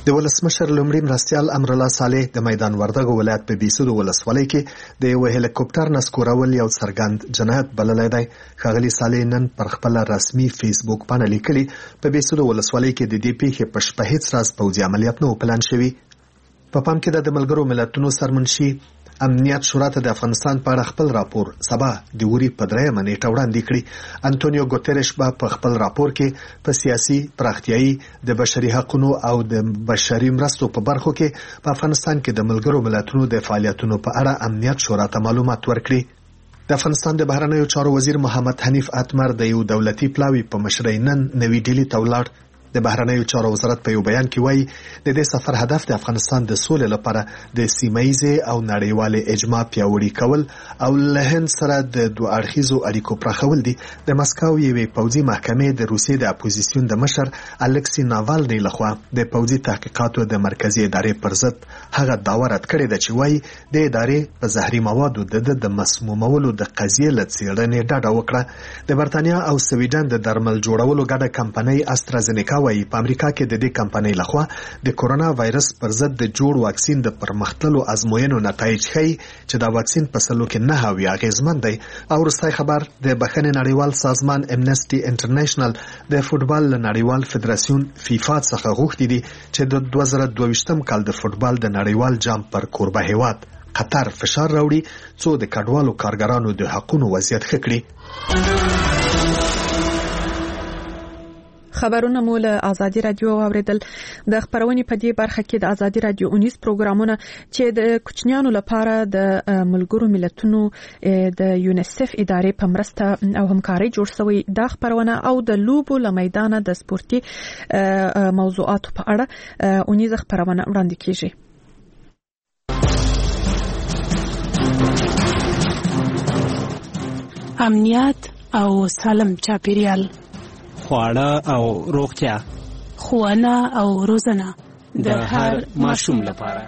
د ولسمشر لومړي مرستیال امرالله صالح د میدان وردګو ولایت په بیسودو ولسوالۍ کې د یو هلیکوپټر نسکورول یو څرګند جنایت بللی دی. ښاغلي صالح نن پر خپل رسمي فیسبوک باندې لیکلي په بیسودو ولسوالۍ کې د دې پیښې په شپه هیڅ راز پوځي عملیات نه پلان شوي. په پام کې د ملګرو ملتونو سرمنشي امنیت شورا ته د افغانستان په اړه خپل راپور سبا د وري په 3 نیټه وړاندې کړي. انټونیو ګوتریش په خپل راپور کې په سیاسي پراختیايي د بشري حقوقو او د بشري مرستو په برخو کې په افغانستان کې د ملګرو ملتونو د فعالیتونو په اړه امنیت شورا ته معلومات ورکړي. د افغانستان د بهرنیو چارو وزیر محمد حنیف اتمر د یو دولتي پلاوی په مشرۍ نن نوې ډیلي ته ولاړ. د بهرنیو چارو وزارت په یو بیان کې وایي د دې سفر هدف د افغانستان د سولې لپاره د سیمه‌ییزې او نړیوالې اجماع پیاوړي کول او له هند سره د دوه اړخیزو اړیکو پراخول دي. د مسکو یوې پوځي محکمې د روسیې د اپوزیسیون د مشر الکسی ناوالني لخوا د پوځي تحقیقاتو د مرکزی ادارې پر ضد هغه دعوه رد کړې ده چې وایي د ادارې په زهري موادو د مسمومولو د قضیې له څېړنې ډډه وکړه. د برتانیا او سویډن د درمل جوړولو ګډه کمپنۍ استرازینیکا وایي په امریکا کې د دې کمپنۍ لخوا د کورونا وایرس پر ضد د جوړ واکسین د پرمختللو ازموینو نتایج ښیي چې دا واکسین په سلو کې 9 اغیزمن دی. او وروستی خبر د بخښنې نړیوال سازمان امنسټي انټرنیشنل د فوټبال نړیوال فدراسیون فیفا څخه غوښتي دي چې د 2022م کال د فوټبال د نړیوال جام پر کوربه هیواد قطر فشار راوړي څو د کډوالو کارګرانو د حقوقو وضعیت ښه کړي. خبرونه مو له ازادي رادیو اوریدل. د خبرونې په دې برخه کې د ازادي رادیو 19 پروګرامونه چې د کوچنیانو لپاره د ملګرو ملتونو د یونیسف ادارې په مرسته او همکاري جوړ شوی د خبرونه او د لوبو لمیدانه د سپورتي موضوعاتو په اړه 19 خبرونه وړاندې کیږي. امنیت او سالم چاپیریال، خواړه او روغتیا، ښوونه او روزنه د هر ماشوم لپاره.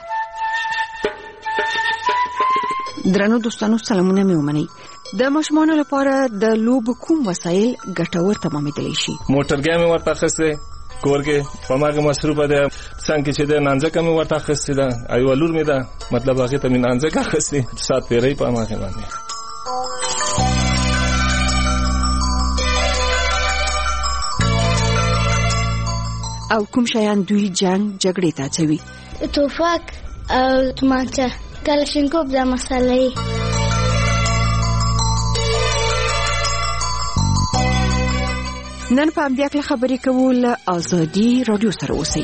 درنو دوستانو سلامونه مې ومنئ. د ماشومانو لپاره د لوبو کوم وسایل ګټور تمامېدلی شي؟ موټرګی مې ورته اخیستی، کور کې په هماغه مصروفه ده، څنګه چې د نانځکه مې ورته اخیستې ده، یوه لور مې ده، مطلب هغې ته مې نانځکه اخیستې، ساعت تېرۍ په هماغې باندې. او کوم شیان دوی جنگ جګړې ته اچوي؟ توفک او تومانچه، کلاشینکوف د مسالې. نن په همدې اړه خبرې کوو له ازادي رادیو سره. اوسئ.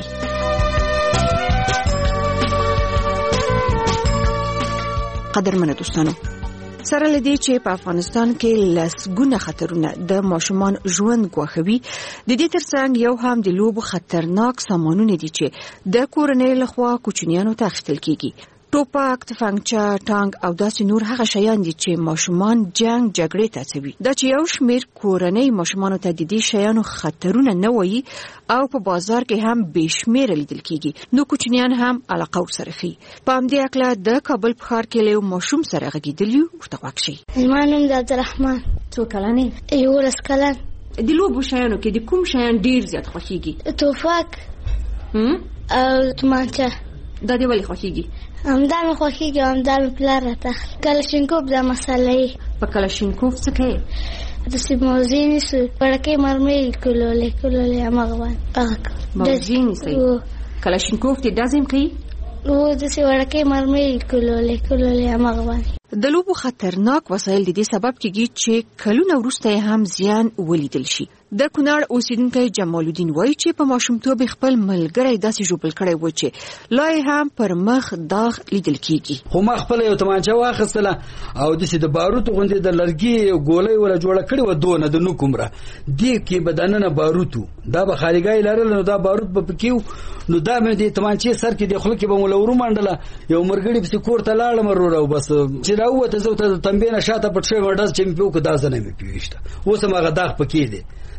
قدرمنو دوستانو، سره لدی چې په افغانستان کې لسګونه خطرونه د ماشومان ژوند ګواښوي، د دې ترڅنګ یو هم د لوبو خطرناک سامانونه دي چې د کورنۍ لخوا کوچنیانو ته اخیستل کیږي. ټوپک، تفنګچه، ټانک او داسې نور هغه شیان دي چې ماشومان جنگ جګړې ته اچوي. دا چې یو شمیر کورنۍ ماشومانو ته د دې شیانو خطرونه نه وایي او په بازار کې هم بشمیره لیدل کیږي، نو کوچنیان هم علاقه ورسره ښيي. په همدې اړه د کابل په ښار کې له ماشوم سره غږېدلي ورته غوږ شئ. زما نوم د عبدالرحمن. څو کلن یې؟ 11 کلن. د لوبو شیانو کې د کوم شیان ډیر زیات خوښیږي؟ توفک او تومانچه. دا دی ولې خوښیږي؟ همدا مې خوښیږي، همدا مې پلار راته. کلاشینکوف د مسالې. په کلاشینکوف څه کوي؟ داسې موزې نیسو، وړکۍ مرمۍ کولولې هماغه باندې موزې نیسئ. کلاشینکوف دې دا ځای کوي؟ داسې وړکۍ مرمۍ کولولې هماغه باندې. د لوبو خطرناک وسایل د دې سبب کېږي چې کلونه وروسته هم زیان ولیدل شي. د کونړ اوسیدونکی جمال الدین وایي چې په ماشومتوب خپل ملګری داسې ژوبل کړی و چې لا هم پر مخ داغ لیدل کېږي. خو ما خپل یو تمانچه واخیستله او داسې د باروتو غوندې د لرګي ګولۍ ولا جوړه کړې وه، دونه د نوک عمره دې کې به دننه باروت و، دا به خالیګۍ لرله، نو دا باروت به پکې و. نو دا مې د تمانچې سر کې د خوله کې به مو له ورومنډله، یو مرګړي پسې کور ته لاړم وروره او بس چې راووته زه ورته د تنبې نه شاته پټ شوی ډز چې مې پې وکړو، دا زه نه مې پې ویشته. اوس هم هغه داغ پکې دی،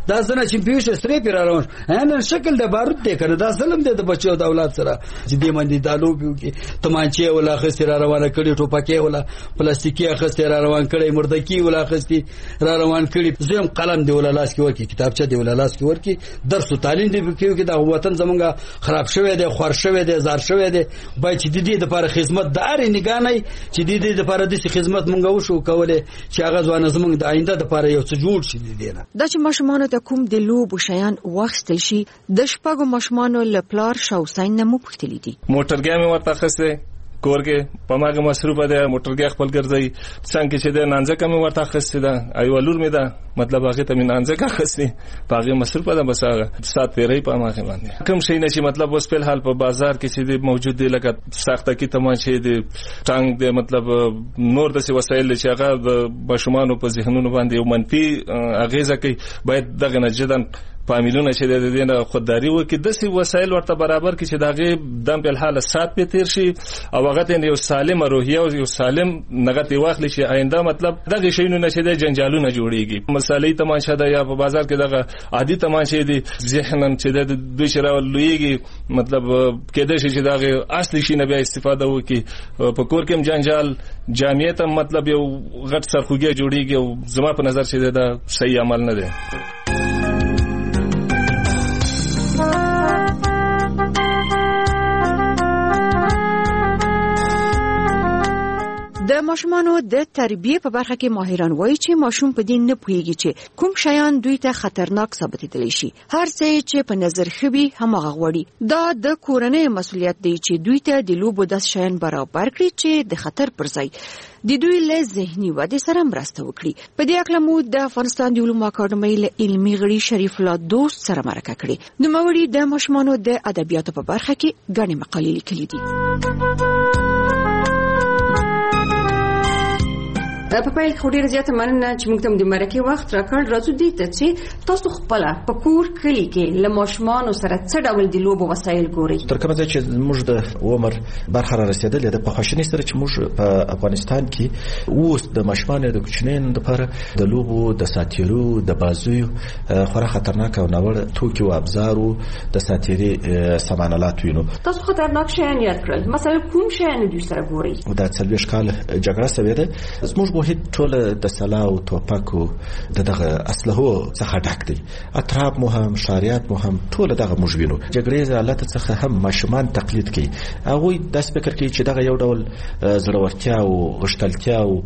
دا زنه چې پیوشه سره پیر روان ان شکل د بارود دی کنه دا ظلم دی د بچو د اولاد سره چې دې باندې دالو پیو کې تمانچه ولا خسته را روانه کړي ټوپکې ولا پلاستیکي خسته را روان کړي مردکی ولا خسته را روان کړي زم قلم دی ولا لاس کې ورکی کتابچه دی ولا لاس کې ورکی درس او تعلیم دی کې دا وطن زمونږه خراب شوی دی خور شوی دی زار شوی دی باید چې د دې لپاره خدمت دار نه غانای چې د دې لپاره د خدمت مونږ وشو کوله چې هغه ځوان زمونږ د آینده لپاره یو څه جوړ شي دی نه دا چې ماشومان ته کوم د لوب شیان واخستل شي د شپږو ماشومان له پلار شاوسین نه مو پوښتلی دي موټرګي مې ورته خسته کور کې پماګه مصروفه ده موټرګي خپل ګرځي څنګه چې د نانځه کم ورته خسته ده ایو لور مې ده مطلب هغه ته من نانځه کا خسته پاګه مصروفه ده بس هغه سات پیری پماګه باندې کوم شي نشي مطلب اوس په حال په بازار کې چې موجود دي لکه ساخته کې تماشې دي ټانګ دي مطلب نور د وسایل چې هغه د بشمانو په ذهنونو باندې یو منفي اغیزه کوي باید دغه نه جدن فامیلونه چې د دې نه خودداري وکړي د سی وسایل ورته برابر کړي چې دغه دم په حال سات په تیر شي او هغه ته یو سالم روحیه او یو سالم نغته واخلي چې آینده مطلب دغه شینو نشه د جنجالونه جوړيږي مسالې تماشا ده یا په بازار کې دغه عادي تماشې دي ذهنن چې د دوی سره لویږي مطلب کېدای شي چې دغه اصلي شي نه بیا استفاده وکړي په کور کې جنجال جامعیت مطلب یو غټ سرخوږی جوړيږي او زما په نظر چې دا صحیح عمل نه دی د ماشومانو د تربیه په برخه کې ماهران وایي چې ماشوم په دې نه پوهیږي چې کوم شیان دوی ته خطرناک ثابتېدلی شي هر څه چې په نظر خوي همغه غوړي دا د کورنۍ مسؤلیت دی چې دوی ته د لوبو د شیان برابر کړي چې د خطر پر ځای د دوی له ذهني ودې سره مرسته وکړي په دې اړه مو د افغانستان د علومو اکاډمۍ له علمي غړي شریف الله دوست سره مرکه کړې نو موري د ماشومانو د ادبیاتو په برخه کې غني مقالې لیکلې دي په پیل کې ډېر زیات مننه چې موږ ته د مرکه وخت راکړ راځو دې ته چې تاسو خپل په کور کلی کې له ماشومان سره څه ډول د لوبو وسایل ګوري تر کومه چې موږ د عمر برخه را رسیدلې ده په خوشنۍ سره چې موږ په افغانستان کې اوس د ماشومان د کوچنین لپاره د لوبو د ساتیرو د بازویو خورا خطرناک او نوړ توکي او ابزارو د ساتيري سامانالات وینو تاسو خطرناک شیان یاد کړل مثلا کوم شیان دوی سره ګوري دا څلويش کال جګړه سوي ده موږ به ټول د سلا او توپکو دغه اسلحو څخه ډک دي اطراف مهم شریعت مهم ټول دغه موږ وینو جګړې حالت څخه هم ماشومان تقلید کوي هغه د فکر کوي چې دغه یو ډول زړورتیا او غشتلتیا او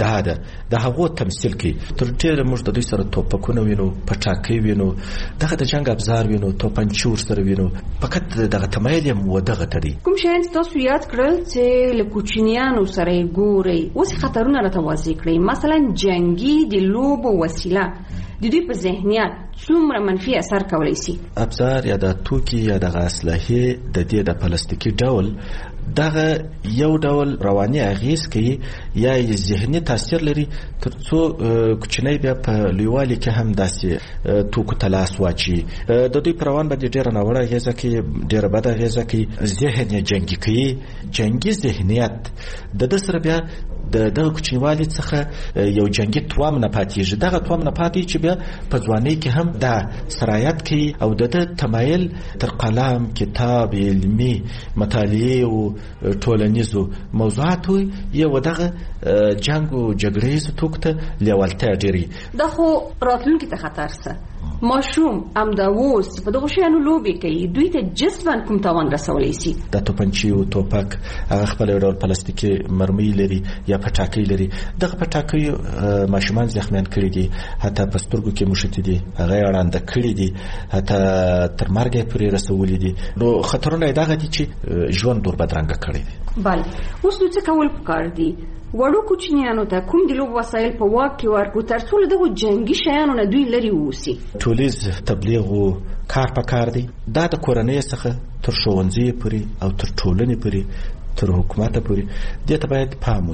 د هغه تمثيل کوي تر ډیره موږ د دوی سره توپکونه وینو پټاکي وینو دغه د جنگ ابزار وینو توپنچور سره وینو فقط دغه تمایل و دغه تدي کوم شین تاسو یاد کړل چې له کوچنیانو سره ګوري اوس خطرونه راته واضح کړئ مثلا جنگي د لوبو وسیله د دوی په ذهنیت څومره منفي اثر کولی شي ابزار یا د توکي یا د اسلحې د دې د پلاستیکي ډول دغه یو ډول رواني اغیز کوي یا ذهني تاثیر لري ترڅو کوچنی بیا په لیوالي کې هم داسې توکو تلاس واچي د دوی پروان باندې ډېر نه وړه غیزه کې ډېر بد غیزه کې ذهن جنگي کوي جنگي ذهنیت د سره بیا د کوچنیوالي څخه یو جنگي توام نه پاتېږي دغه توام نه پاتې چې بیا په ځواني کې هم دا سرایت کوي او د تمایل تر قلم کتاب علمي مطالعه او ټولنیزو موضوعاتو یو دغه جنگ او جګړې توکته لیوالتیا ډېری دا خو راتلونکي ته خطر څه ماشوم امداوس په دغه شیانو لوبي کوي دوی ته جسمن کوم تاوان رسولای شي د توپنچي او توپک هغه خپل ډول پلاستیکي مرمۍ لري یا پټاکي لري دغه پټاکي ماشومان زخمیان کړي دي حتی په سترګو کې مشتي دي هغه اړاند کړي دي حتی تر مرګ پورې رسولي دي نو خطرونه دغه دي چې ژوند دور بدرنګ کړي دي بله اوس څه کول پکار دي وړو کوچنیانو ته کوم د لوب وسایل په واک کې ورکو ترڅو دغه جنگي شیانو نه دوی لري ووسی ټولیز تبلیغ او کار پکار دي دا د کورنۍ څخه تر ښوونځي پورې او تر ټولنې پورې تر حکومت پورې دې ته باید پام وشي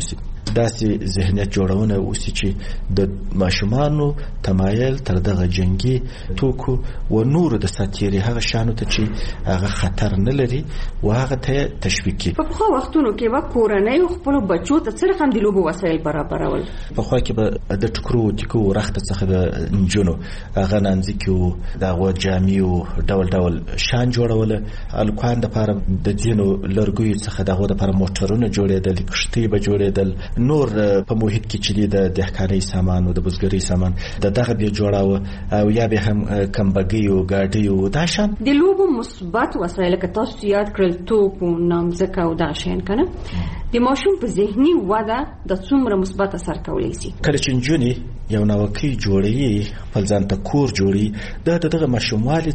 داسې ذهنیت جوړونه وسی چې د ماشومانو تمایل تر دغه جنگي توکو و نور د ساتيري هغه شانو ته چې هغه خطر نه لري و هغه ته تشویق کی. په خو وختونو کې وا کورنۍ خپل بچو ته سره هم د لوبو وسایل برابرول. په خو کې به د ټکرو ټکو رخت څخه د انجونو هغه نانځکیو دغه جامعو ډول ډول شان جوړول، الکوان د لپاره د دینو لرګوي څخه دغه د لپاره موټرونه جوړېدل، کشتۍ به جوړېدل، نور په محیط کې چې د دهقانۍ سامان او د بزګرۍ سامان دغه به جوړاوه او یا به هم کمبګیو ګاډیو دا شان د لوبو مثبت وسایل که تاسو یاد کړل توپ او نامځکه او دا شین کنه د ماشوم په ذهني وده د څومره مثبت اثر کولی شي. کله چې جونی یو نوکي جوړي خپل ځان ته کور جوړي دغه ماشوموالي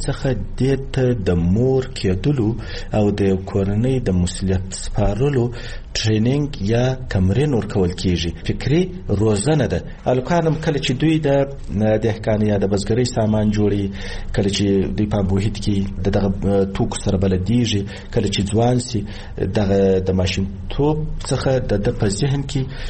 څخه د مور کېدلو او د کورنۍ د مسؤلیت سپارلو ټریننګ یا تمرین ورکول کیږي. فکری روزنه ده. الکانم کله چې دوی د دهقان یا د بزګرۍ سامان جوړي، کله چې دوی په محیط کې دغه توکو سره بلدیږي، کله چې ځوان سي د ماشین توپ څخه د په ذهن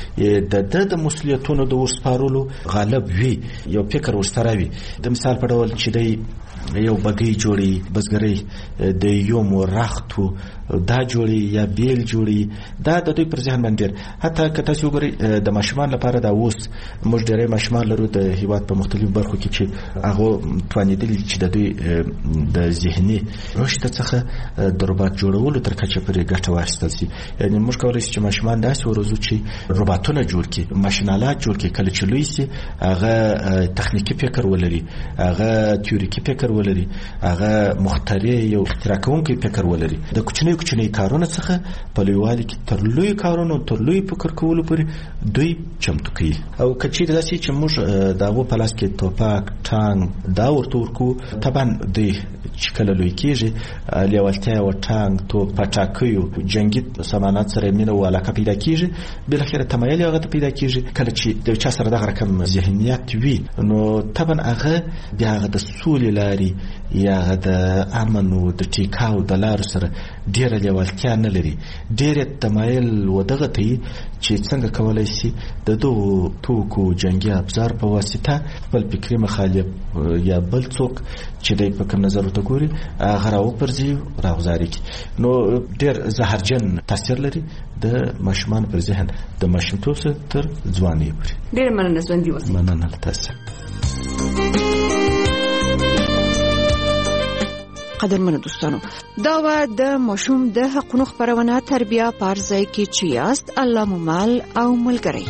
کې د مسؤلیتونو د ورسپارلو غالب وي، یو فکر ورسره وي. د مثال په ډول چې دی یو بګۍ جوړي، بزګرۍ د یو مرختو دا جوړي یا بیل جوړي، دا د دوی پر ذهن باندې حتی که تاسو وګورئ د ماشومان لپاره دا اوس موږ ډېری ماشومان لرو د هیواد په مختلفو برخو کې چې هغه توانیدل چې د دوی د ذهني رشد څخه د روباټ جوړولو تر کچه پرې ګټه واخیستل شي. یعنی موږ کولی شو چې ماشومان داسې وروزو چې روباټونه جوړ کړي، ماشینالات جوړ کړي، کله چې لوی سي هغه تخنیکی فکر ولري، هغه تیوریکي فکر ولري، هغه مخترع یو اختراع کوونکی فکر ولري. د کوچنی کارونه څخه په لویوالي کې تر لوی کارونو تر لوی فکر کولو پورې دوی چمتو کوي. او کچې داسې چې موږ دغه په لاس کې توپاک ټانک دا ورته ورکو، طبعا دوی چې کله لوی کېږي لیوالتیا او ټانک توپ پټاکیو جنگي سامانات سره مینه او علاقه پیدا کېږي، بل اخر تمایل هغه ته پیدا کېږي. کله چې د چا سره دغه رقم ذهنیت وي نو طبعا هغه بیا د سولې لاري یا د امن او د ټیکاو د لارو سره ډېر لیوالتیا نه لري، ډېر تمایل ودغه ته چې څنګه کولای شي د دوه توکو جنگي ابزار په واسطه خپل فکری مخالف یا بل څوک چې د په کوم نظر ته ګوري هغه راو پرځي راوزاري کی. نو ډېر زهرجن تاثیر لري د ماشومان پر ذهن د ماشومتوب تر ځوانۍ پورې. ډېر مننه ژوندۍ اوسئ. مننه تاسو. قدرمنو دوستانو، دا و د ماشوم د حقونو خبرونه تربیه پارځای کې چې یاست الله ممال او ملګری.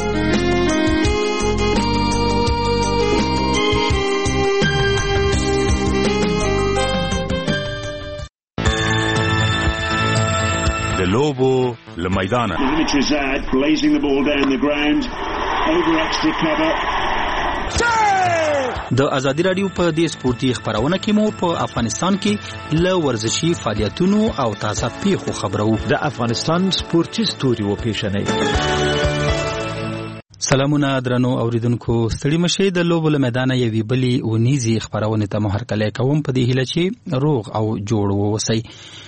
د لوبو لمیدانه د ازادي رادیو په دې سپورتي خبرونه کې مو په افغانستان کې له ورزشي فعالیتونو او تازه پیښو خبرو. د افغانستان سپورتي ستوري و پیښنې. سلامونه درنو اوریدونکو، ستړي مشه د لوبو له میدان یوې بلې ونیزي خبرونه ته مهرکلی کوم په دې هیله چې روغ او جوړ ووسئ.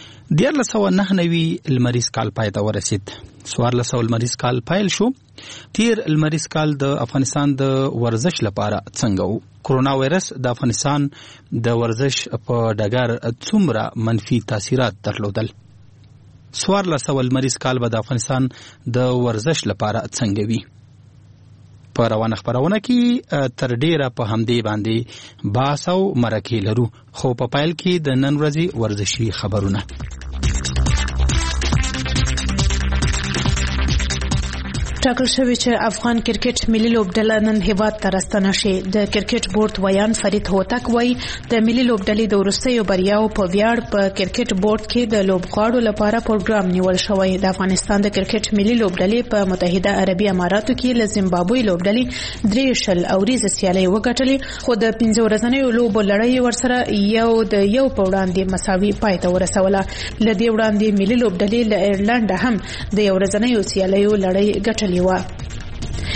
1999 المریز کال پای ته ورسید. 1400 المریز کال پایل شو. تیر المریز کال د افغانستان د ورزش لپاره څنګه وو؟ کرونا وایرس د افغانستان د ورزش په ډګر څومره منفي تاثیرات درلودل؟ 1400 المریز کال به د افغانستان د ورزش لپاره څنګه وي؟ په روانه خبرونه کې تر ډیره په همدې باندې باس او مرکه لرو، خو په پایل کې د نن ورځې ورزشي خبرونه. ټاکل شوی چې افغان کرکټ ملي لوبډله نن هیواد ته راستنه شي. د کرکټ بورډ ویان فرید هوتک وایي د ملي لوبډلې د وروستیو بریاو په ویاړ په کرکټ بورډ کې د لوبغاړو لپاره پروګرام نیول شوی. د افغانستان د کرکټ ملي لوبډلې په متحده عربي اماراتو کې له زیمبابوې لوبډلې 3 اوریزه سیالي وګټلې، خو د 15 ورځنیو لوبو لړۍ ورسره یو د یو په وړاندې مساوي پای ته ورسوله. له دې وړاندې ملي لوبډلې له ایرلند هم د یو ورځنیو سیالیو لړۍ ګټلې و.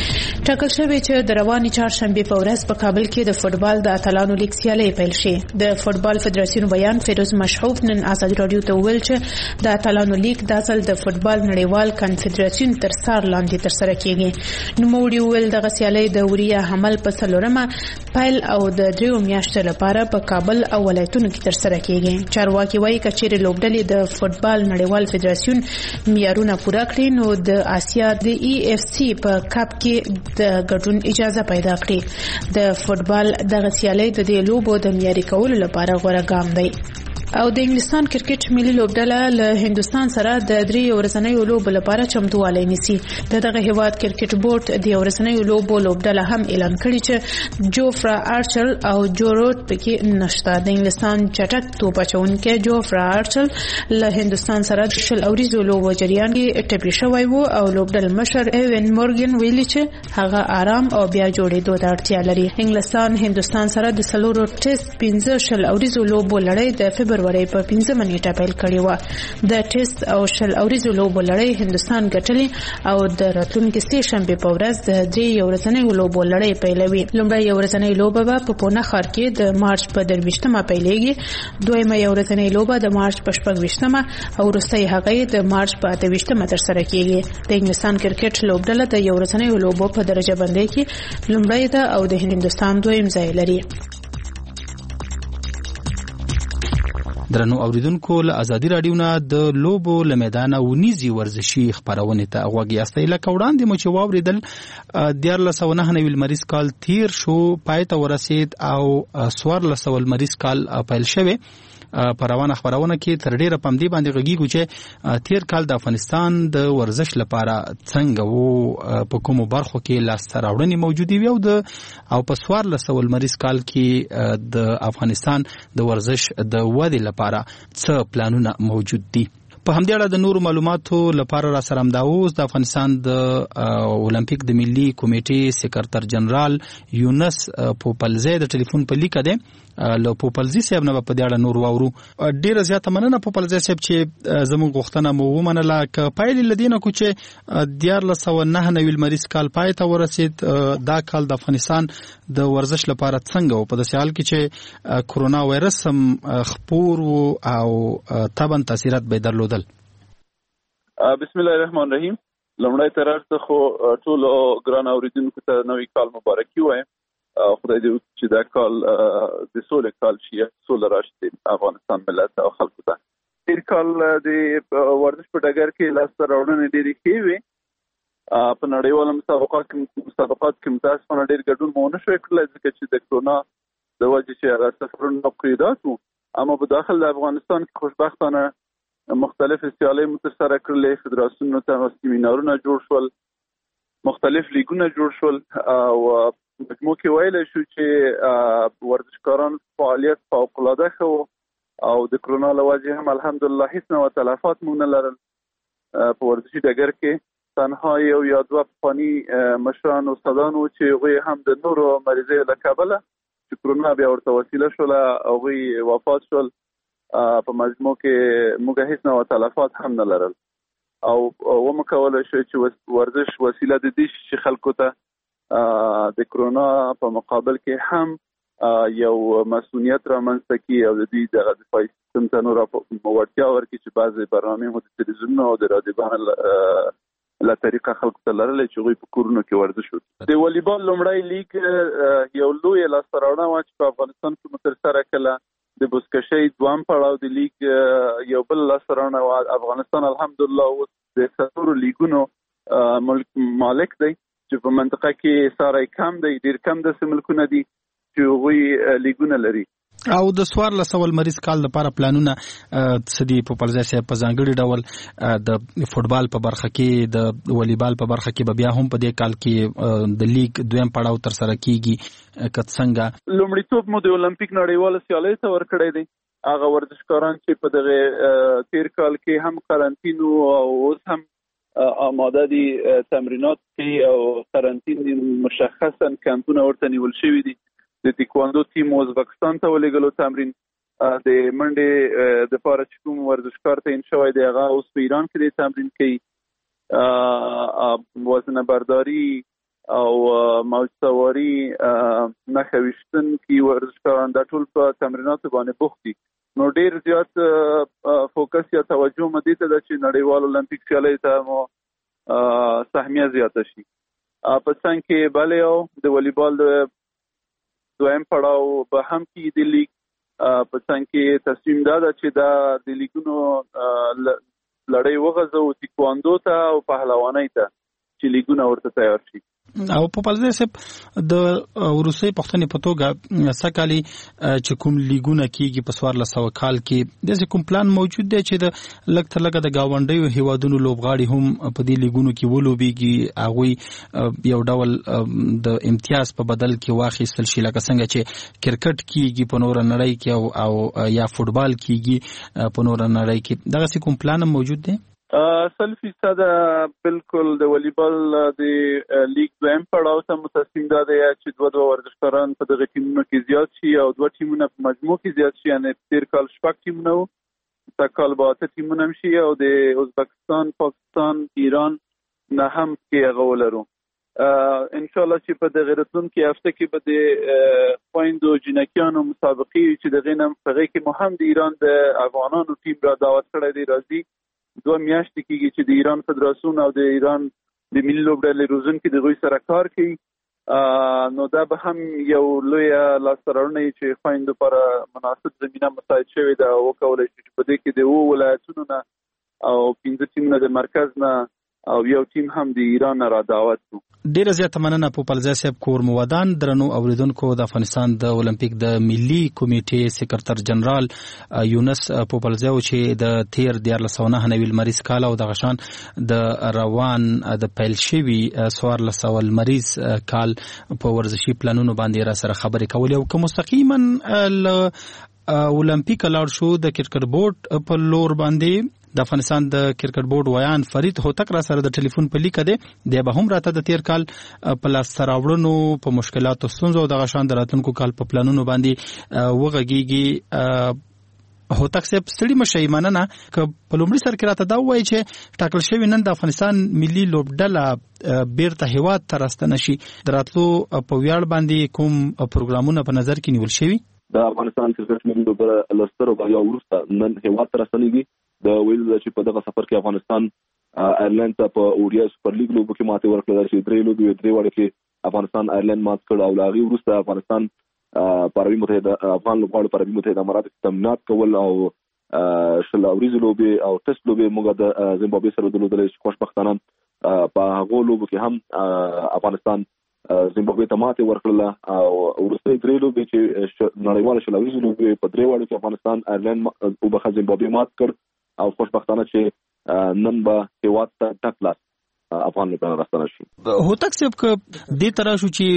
ټاکل شوی چې د رواني چهارشنبه په ورځ په کابل کې د فوټبال د اتلانو لیګ سیالي پیل شي. د فوټبال فدراسیون بیان فیروز مشحوف نن آزاد رادیو ته ویل چې د اتلانو لیګ د اصل د فوټبال نړیوال کنفدراسیون تر څار لاندې ترسره کیږي. نو موږ ویل د سیالي د وریا حمل په څلورمه پیل او د 3 میاشتو لپاره په کابل او ولایتونو کې ترسره کیږي. چارواکي وایي چې لوبډلې د فوټبال نړیوال فدراسیون معیارونه پوره کړي نو د آسیا د EFC په کپ کې د ګډون اجازه پیدا کړي. د فوټبال دغه سیالي د دې لوبو د معیاري کولو لپاره غوره ګام دی. او د انګلستان کرکټ ملي لوبډله له هندستان سره د 3 ورځنیو لوبو لپاره چمتووالی نیسي. دغه هیواد کرکټ بورډ د ورځنیو لوبو لوبډله هم اعلان کړی چې جوفرا آرچر او جو روټ پکې نشته. د انګلستان چټک توپ اچونکي جوفرا آرچر له هندستان سره د شل اوریزو لوبو جریان کې ټپي شوی وو او لوبډل مشر ایون مورګن ویلي چې هغه آرام او بیا جوړېدو ته اړتیا لري. انګلستان هندستان سره د سلورو ټیسټ 15 شل اوریزو لوبو لړۍ د فبروري په 15 نیټه پیل کړې و. د ټیسټ او شل اوریزو لوبو لړۍ هندستان ګټلې او د راتلونکي سه شنبه په ورځ د 3 ورځنیو لوبو لړۍ پیلوي. لومړی ورځنۍ لوبه په پونه ښار کې د مارچ په 23مه پیلېږي. دویمه ورځنۍ لوبه د مارچ په 26مه او وروستۍ هغه د مارچ په 28مه ترسره کیږي. د انګلستان کرکټ لوبډله د ورځنیو لوبو په درجه بندۍ کې لومړی ده او د هندستان دویم ځای لري. درنو اوریدونکو له ازادي رادیو نه د لوبو له میدانه ونیزي ورزشي خبرونه ته غوږی استای لکه وړاندې مو چې واوریدل 1499 لمریز کال تیر شو پای ته ورسید او 1400 لمریز کال پیل شوه. په روانه خبرونه کې تر ډیره پم دی باندې غږیږو چې تیر کال د افغانستان د ورزش لپاره څنګه وو په کومو برخو کې لاسته راوړنې موجودې وي او په 1400 لمریز کال کې د افغانستان د ورزش د ودې لپاره څه پلانونه موجود دي. په همدې اړه د نورو معلوماتو لپاره را سره همداوس د افغانستان د اولمپیک د ملي کمیټې سکرټر جنرال یونس پوپلزی د ټلیفون په لیکه ده. له پوپلزی صاحب نه په دې اړه نور واورو. ډیره زیاته مننه پوپلزی صاحب چې زموږ غوښتنه مو ومنله. ک پایل لدینه کو چې 1499 لمریز کال پای ته ورسید. دا کال د افغانستان د ورزش لپاره څنګه و په داسې حال کې چې کرونا وایرس هم خپور او تبن تاثیرات به درلودل. بسم الله الرحمن الرحیم. لومړی ترڅ خو ټول ګران اوریدونکو ته نوې کال مبارکي وایم. خدای دې وکړي چې دا کال د سولې کال شي، سوله راشي افغانستان ملت او خلکو ته. تیر کال د ورزش په ډګر کې لاسته راوړنې ډېرې ښې وې. په نړیوالو مسابقات کې متاسفانه ډېر ګډون مو نه شوی کړلی ځکه چې د کرونا د وجې چې هغه سفرونه مقیدات وو. اما په داخل د افغانستان کې خوشبختانه مختلف سیالۍ مو ترسره کړلې. فدراسیونونو ته سیمینارونه جوړ شول، مختلف لیګونه جوړ شول او مجموع کې ویلی شو چې ورزشکاران فعالیت فوق‌العاده ښه او د کرونا له وجې هم الحمدلله هیڅ نوع تلفات مو نه لرل. په ورزشي ډګر کې تنها یو یا دوه پخواني مشران استادان وو چې هغوی هم د نورو مریضیو له کبله چې کرونا بیا ورته وسیله شوله هغوی وفات شول. په مجموع کې موږ هیڅ نوع تلفات هم نه لرل او ومو کولی شو چې ورزش وسیله د دې شي چې خلکو ته د کرونا په مقابل کې هم یو مسؤلیت رامنځته کړي او د دې د دفاعي سیستم ته نور وړتیا ورکړي چې بعضې برنامې مو د تلویزیونونو او د رادیوګانو له طریقه خلکو ته لرلی چې هغوی په کورونو کې ورزش وکړي. د والیبال لومړی لیګ یو لویه لاسته راوړنه وه چې په افغانستان کې مو ترسره کړله. د بزکشۍ دویم پړاو د لیګ یو بل لاسته راوړنه وه. افغانستان الحمدلله اوس د څلورو لیګونو مالک دی چې په منطقه کې ساری کم دی، ډیر کم داسې ملکونه دي چې هغوی لیګونه لري. او د 1400 لمریز کال لپاره پلانونه څه دي پوپلزی صاحب؟ په ځانګړي ډول د فوټبال په برخه کې، د والیبال په برخه کې به بیا هم په دې کال کې د لیګ دویم پړاو ترسره کیږي که څنګه؟ لومړیتوب مو د اولمپیک نړیواله سیالۍ ته ورکړی دی. هغه ورزشکاران چې په دغه تیر کال کې هم قرنطین او اوس هم آماده دي تمرینات کوي او قرنطین مشخصا کمپونه ورته نیول شوي دي. د تیکواندو ټیم ازبکستان ته ولېږلو تمرین. د منډې د پاره چې کوم ورزشکار ته ان شوی دی هغه اوس په ایران کې تمرین کوي. وزنه برداری او موسواري نخويشتن کی ورزشکاران د ټول په تمریناتو باندې بوخت دي. نو ډیر زیات فوکس یا توجه مدې ته د چې نړیوال اولمپیک سیالۍ ته مو سهمیه زیاته شي. په څنګ کې بل یو د والیبال دویم پړاو به هم کې د لیګ په څنګ کې تصمیم دا ده چې دا د لیګونو لړۍ وغځو تکواندو ته او پهلوانۍ ته چې لیګونه ورته تیار شي. او په پلځه سپ د روسي پښتنې په توګه سکالي چې کوم لیګونه کیږي په 1400 کال کې د کوم پلان موجود دی چې د لکه لکه د گاونډیو هیوادونو لوبغاړي هم په دې لیګونو کې ولوبيږي هغه یو ډول د امتیاز په بدل کې واخیستل شي لکه څنګه چې کرکټ کیږي په نور نړۍ کې او یا فوتبال کیږي په نور نړۍ کې دغه کوم پلان موجود دی؟ 100% بالکل د والیبال د لیګ دویم پړاو ته متصمیم ده چې دوه ورزشکاران په دغه ټیمونو کې زیات شي او دوه ټیمونه په مجموع کې زیات شي، یعنی تیر کال شپږ ټیمونه وو، تکال به 8 ټیمونه هم شي او د ازبکستان، پاکستان، ایران نه هم کې هغه ولرو. ان شاء الله چې په دغه راتلونکي هفته کې به د خويندو جنکیانو مسابقې چې دغه نن په کې مهم د ایران د افغانانو ټیم را دعوت کړی دی راځي. 2 میاشتې کېږي چې د ایران فدراسیون او د ایران د ملي لوبډلې روزونکي د غوي سره کار کوي. نو دا به هم یو لوی لاسته چې خويندو پر مناسب زمينه مساعد شوی دا وکولای شي په دې کې د ولایتونو نه او 15 ټیمونه د مرکز نه او یو ټیم هم د ایران را دعوت شو. ډیر زیات مننه په پلځه صاحب کور مودان درنو اوریدونکو د افغانستان د اولمپیک د ملي کمیټې سکرټر جنرال یونس په پلځه چې د تیر 1409 مریض کال او د غشان د روان د پیل شوی 1400 مریض کال په ورزشي پلانونو باندې را سره خبرې کولې او کوم مستقیما اولمپیک لاړ شو د کرکټ بورډ په لور باندې د افغانستان د کرکټ بورډ ویان فرید هوتک را سره د ټلیفون په لیک دی د به هم راته د تیر کال په لاس راوړنو په مشکلاتو ستونزو د غشان د راتلونکو کال په پلانونو باندې وغږیږي. هوتک صاحب ستړي مشي مننه ک په لومړي سر کې راته دا وایي چې ټاکل شوی نن د افغانستان ملي لوبډله بیرته هیواد ته راستنه شي دراتلو په ویاړ باندې کوم پروګرامونه په نظر کې نیول شوی؟ د افغانستان کرکټ ملي لوبډله لسترو بیا ورسته نن هیواد ته راستنېږي. د ویل چې په دغه سفر کې افغانستان ایرلند ته په اوریا سپر لیګ لوبو کې ماته ورکړل چې درې لوبې وړ کې افغانستان ایرلند مات کړ او لاغي ورسته افغانستان عربي متحده افغان لوبغاړو په عربي متحده امارات کې تمرینات کول او شل اوریز لوبې او ټیسټ لوبې موږ د زیمبابوې سره درلودل چې خوشبختانه په هغه لوبو کې هم افغانستان زیمبابوې ته ماته ورکړل او ورسته درې لوبې چې نړیوال شل اوریز لوبې په درې وړو کې افغانستان ایرلند او بخښ زیمبابوې مات کړ او خوشبختانه چې نن به هیواد ته ټکلاس افغان لپاره راستنه شي. هوتک صاحب ک دې ترا شو چې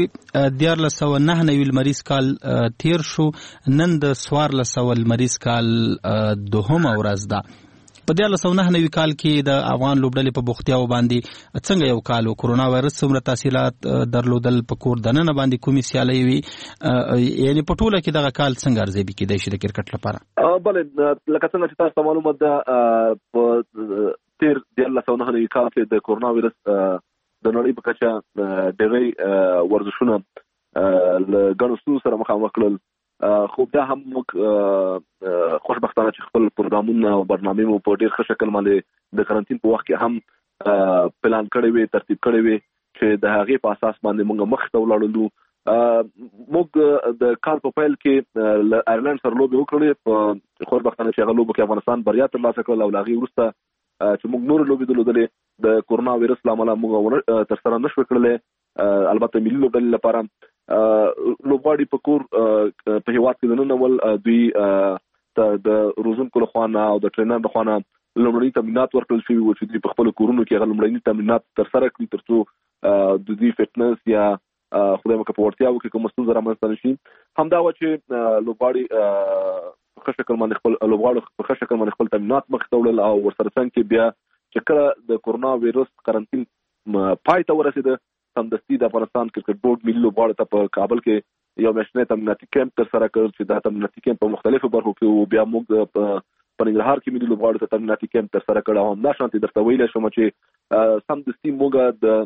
1409 مریض کال تیر شو، نن د 1400 مریض کال دوهم ورځ ده. په 1409 کال کې د افغان لوبډلې په بوختیاو باندې څنګه یو کال کورونا وایرس څومره تاثیرات درلودل په کور دننه باندې کومي سیالي وي یعنی په ټوله کې دغه کال څنګه ارزیابي کېدای شي د کرکټ لپاره؟ بله لکه څنګه چې تاسو معلومه ده په تیر 1409 کال کې د کورونا وایرس د نړۍ په کچه ډېری ورزشونه له ګڼو ستونزو سره مخامخ کړل. خو بیا هم موږ خوشبختانه چې خپل پروګرامونه او برنامې مو په ډېر ښه شکل باندې د کارانتین په وخت کې هم پلان کړی وي، ترتیب کړی وي چې د هغې په اساس باندې موږ مخ ته ولاړو. موږ د کال په پیل کې له ایرلند سره لوبې وکړې، په خوشبختانه چې هغه لوبو کې افغانستان بریا ترلاسه کړل او له هغې وروسته چې موږ نور لوبې درلودلې د کورونا وایرس له امله موږ ترسره نشو کړلی. البته ملي لوبډلې لپاره لوبغاړي په کور په هیواد کې دننه ول دوی د روزونکو له خوا او د ټرینر له خوا لومړني تمرینات ورکړل شوي وو چې دوی په خپل کورونو کې هغه لومړني تمرینات ترسره کړي ترڅو د دوی فټنس یا خدای مکه په ورتیاو کې کوم ستونزه رامنځته نشي. همدا و چې لوبغاړي په شکل باندې خپل لوبغاړو په شکل باندې خپل تمرینات مخ ته وړل او ورسره څنګه بیا چې کله د کورونا وایرس کارانتین پای ته ورسېده سمدستي د افغانستان کرکټ بورډ ملي لوبغاړو ته په کابل کې یو میاشتنی تمریناتي کیمپ ترسره کړ چې دا تمریناتي کیمپ په مختلفو برخو کې او بیا موږ په ننګرهار کې ملي لوبغاړو ته تمریناتي کیمپ ترسره کړ او همدا شانتي درته ویل شم چې سمدستي موږ د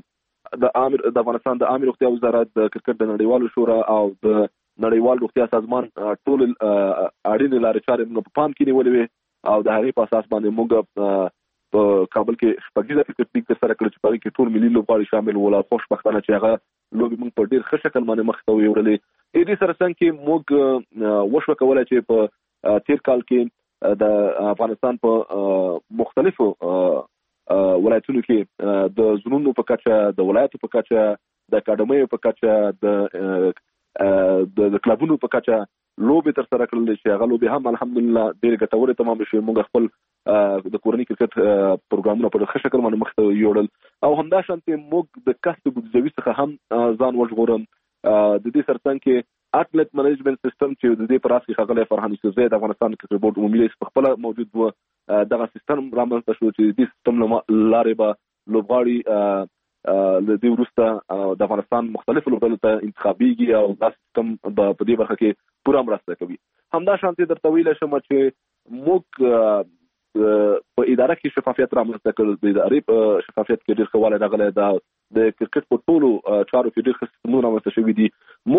د افغانستان د عامه روغتیا وزارت د کرکټ د نړیوالو شورا او د نړیوال روغتیا سازمان ټول اړینې لارې چارې موږ په پام کې نیولې وي او د هغې په اساس باندې موږ په کابل کې شپږیزه کرکټ لیګ ترسره کړې چې په هغې کې ټول ملي لوبغاړي شامل ول او خوشبختانه چې هغه لوبې موږ په ډېر ښه شکل باندې مخ ته ویوړلې. دې سره څنګ کې موږ وشوه کولی چې په تیر کال کې د افغانستان په مختلفو ولایتونو کې د زونونو په کچه د ولایتو په کچه د اکاډمیو په کچه د کلبونو په کچه لوبې ترسره کړل چې هغه لوبې هم الحمدلله ډېرې ګټورې تمام شوې. موږ خپل د کورني کرکټ پروګرامونه په ښه شکل باندې مخ ته یوړل او همدا شانتې موږ د کسب بودیجوي څخه هم ځان وژغورم. د دې سره څنګ کې اټلټ منیجمنت سیستم چې د دې پر اساس ښاغلی فرهان یوسفزی د افغانستان کرکټ بورډ عمومي رئیس په خپله موجود و دغه سیستم رامنځته شو چې دې سیستم لارې به لوبغاړي له دې وروسته د افغانستان مختلفو لوبډلو ته انتخابیږي او دا سیستم به په دې برخه کې پوره مرسته کوي. همدا شانتې درته ویلی شم چې موږ په اداره کې شفافیت رامنځته کړل. د ادارې په شفافیت کې ډېر ښه والی راغلی دا د کرکټ په ټولو چارو کې ډېر ښه سیستمونه رامنځته شوي دي.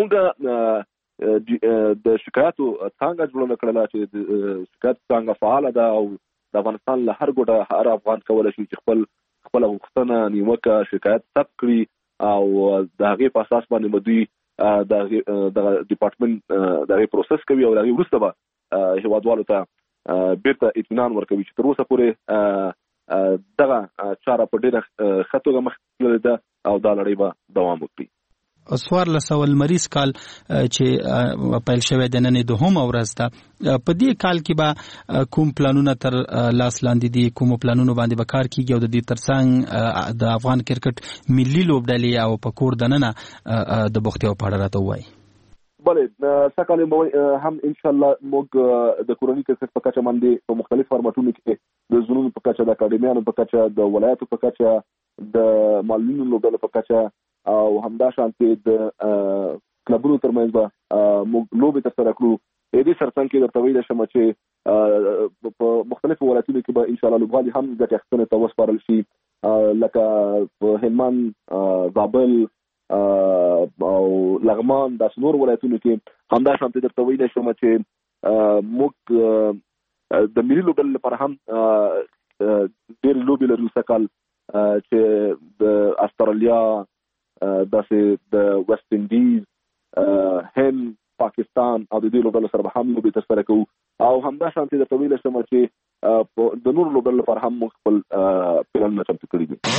موږ د شکایاتو څانګه جوړه کړله چې د شکایت څانګه فعاله ده او د افغانستان له هر ګوټه هر افغان کولی شي چې خپله غوښتنه نیوکه شکایت ثبت کړي او د هغې په اساس باندې به دوی د ډپارټمنټ د هغې پروسس کوي او د هغې وروسته به هیوادوالو ته بیرته اطمینان ورکوي چې تر اوسه پورې دغه چاره په ډېره ښه توګه مخکې تللې ده او دا لړۍ به دوام وکړي. 14 لمریز کال چې پیل شوی د نن دوهمه ورځ ده په دې کال کې به کوم پلانونه تر لاس لاندې دي کوم پلانونه باندې به کار کیږي او د دې ترڅنګ د افغان کرکټ ملي لوبډلې او په کور دننه د بوختیاو په اړه راته ووایي. بله سکهال هم انشاءالله موږ د کورني کرکټ په کچه باندې په مختلف فارمټونو کې د زونونو په کچه د اکاډمیانو په کچه د ولایتو په کچه د معلولینو لوبډلو په کچه او همدا شانتې د کلبونو ترمنځ به موږ لوبې ترسره کړو. دې سره څنګ کې درته ویلی شم چې په مختلفو ولایتونو کې به انشاءالله لوبغاړي هم ګټې اخیستنې ته وسپارل شي لکه په هلمند زابل او لغمان داسې نور ولایتونو کې. همدا شانتې درته ویلی شم چې موږ د ملي لوبډلې لپاره هم ډېرې لوبې لرو سږ کال چې د استرالیا داسې د ویسټ انډیز هند پاکستان او د دې لوبډلو سره به هم لوبې ترسره کوو او همدا شانتې درته ویلی شم چې د نورو لوبډلو لپاره هم موږ خپل پلانونه چمتو کړي دي.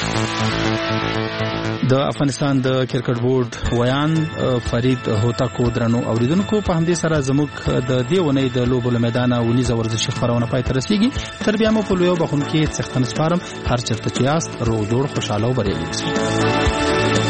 د افغانستان د کرکټ بورډ ویان فرید هوتکو درنو اوریدونکو په همدې سره زموږ د دې ونې د لوبو له میدانه ونیزه ورزشي خبرونه پای ته رسیږي. تر بیا مو په لویو بخونکي څښتن سپارم هر چېرته چې یاست روغ جوړ خوشحاله او بریالي اوسئ.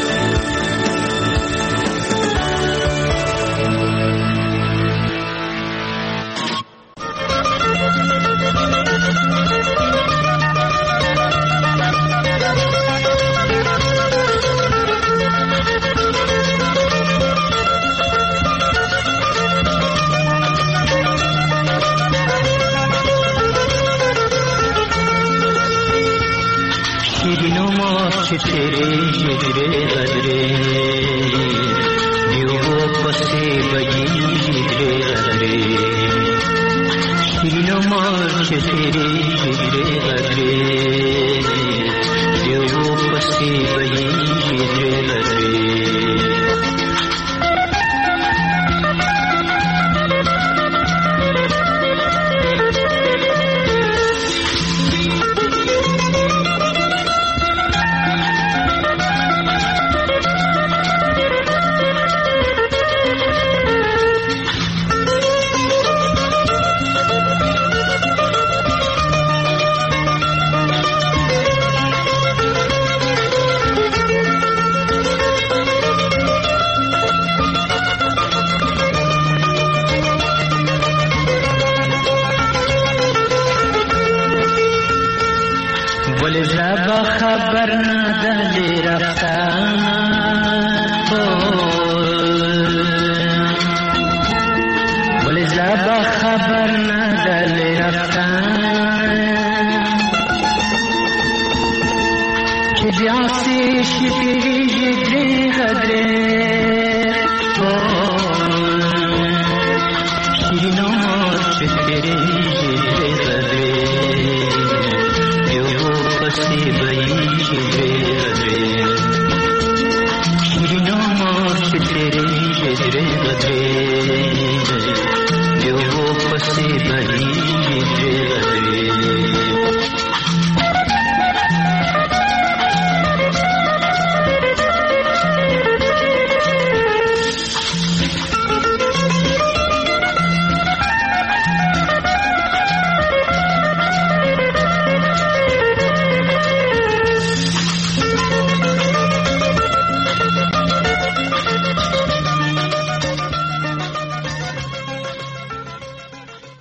तेरे हिजरे गजरे दियो पसे बजी हिजरे गजरे शिनो मार्च तेरे हिजरे गजरे दियो पसे बजी हिजरे गजरे خبر ندلی رفتن ولی زبا خبر ندلی رفتن که بیاسی तेरे जो वो पसी बही